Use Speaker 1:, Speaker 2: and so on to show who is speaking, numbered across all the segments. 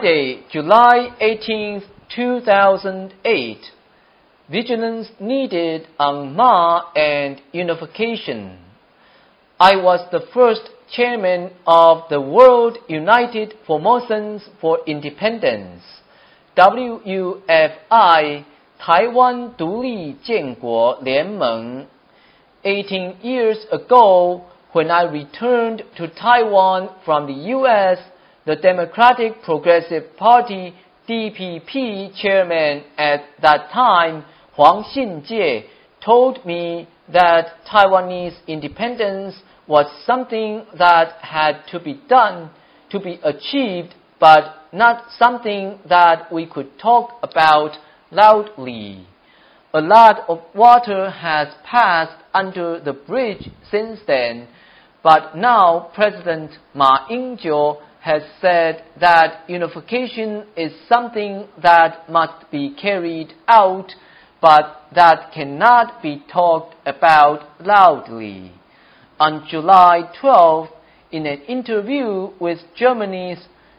Speaker 1: Friday, July 18, 2008. Vigilance needed on Ma and unification. I was the first chairman of the World United Formosans for Independence, WUFI, 台湾独立建国联盟. 18 years ago, when I returned to Taiwan from the U.S., the Democratic Progressive Party DPP chairman at that time, Huang Xinjie, told me that Taiwanese independence was something that had to be done, to be achieved, but not something that we could talk about loudly. A lot of water has passed under the bridge since then, but now President Ma Ying-jeou has said that unification is something that must be carried out, but that cannot be talked about loudly. On July 12, in an interview with Germany's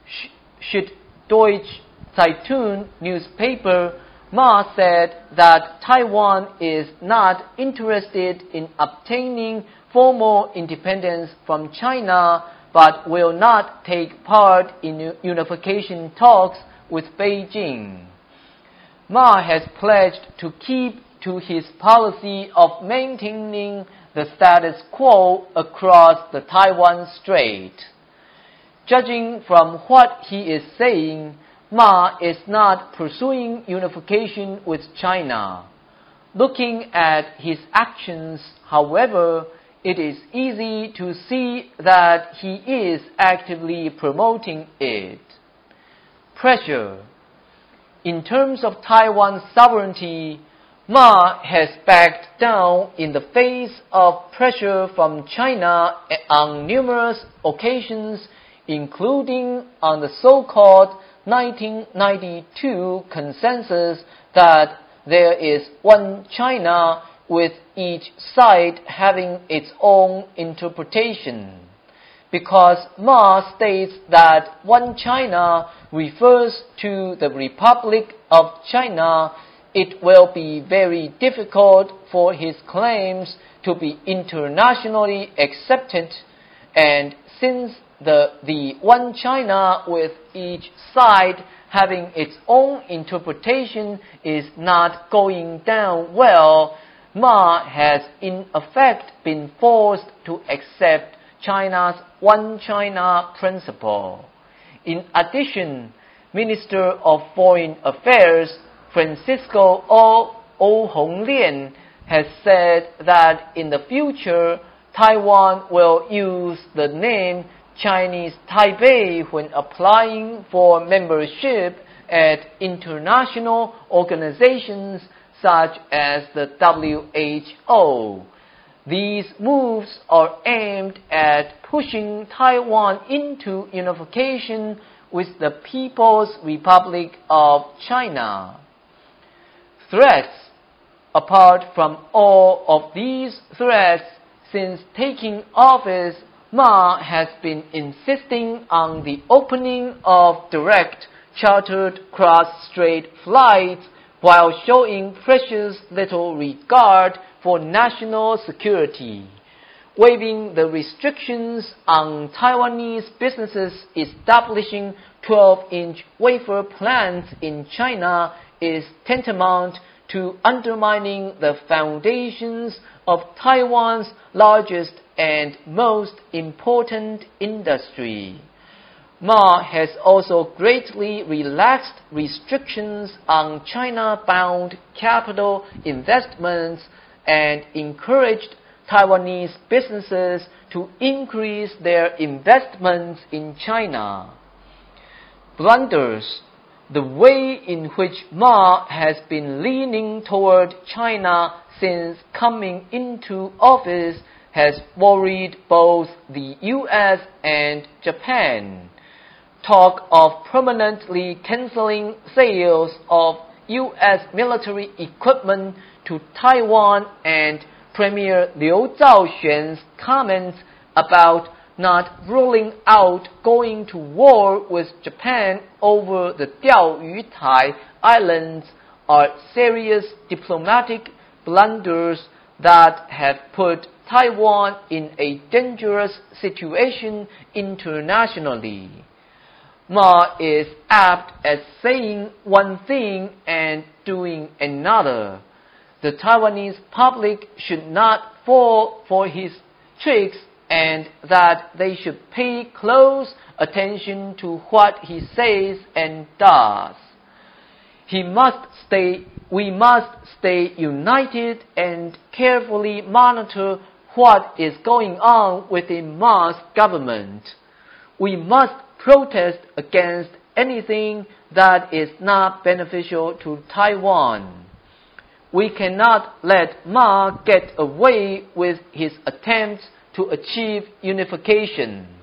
Speaker 1: Süddeutsche Zeitung newspaper, Ma said that Taiwan is not interested in obtaining formal independence from China, but will not take part in unification talks with Beijing. Ma has pledged to keep to his policy of maintaining the status quo across the Taiwan Strait. Judging from what he is saying, Ma is not pursuing unification with China. Looking at his actions, however, it is easy to see that he is actively promoting it. Pressure. In terms of Taiwan's sovereignty, Ma has backed down in the face of pressure from China on numerous occasions, including on the so-called 1992 consensus that there is one China, with each side having its own interpretation. Because Ma states that one China refers to the Republic of China, it will be very difficult for his claims to be internationally accepted, and since the one China with each side having its own interpretation is not going down well, Ma has in effect been forced to accept China's one China principle. In addition, Minister of Foreign Affairs Francisco O. Honglian has said that in the future, Taiwan will use the name Chinese Taipei when applying for membership at international organizations such as the WHO. These moves are aimed at pushing Taiwan into unification with the People's Republic of China. Threats. Apart from all of these threats, since taking office, Ma has been insisting on the opening of direct chartered cross-strait flights while showing precious little regard for national security. Waiving the restrictions on Taiwanese businesses establishing 12-inch wafer plants in China is tantamount to undermining the foundations of Taiwan's largest and most important industry. Ma has also greatly relaxed restrictions on China-bound capital investments and encouraged Taiwanese businesses to increase their investments in China. Blunders. The way in which Ma has been leaning toward China since coming into office has worried both the U.S. and Japan. Talk of permanently canceling sales of U.S. military equipment to Taiwan and Premier Liu Zhaoxuan's comments about not ruling out going to war with Japan over the Diaoyutai Islands are serious diplomatic blunders that have put Taiwan in a dangerous situation internationally. Ma is apt at saying one thing and doing another. The Taiwanese public should not fall for his tricks, and that they should pay close attention to what he says and does. We must stay united and carefully monitor what is going on within Ma's government. We must protest against anything that is not beneficial to Taiwan. We cannot let Ma get away with his attempts to achieve unification.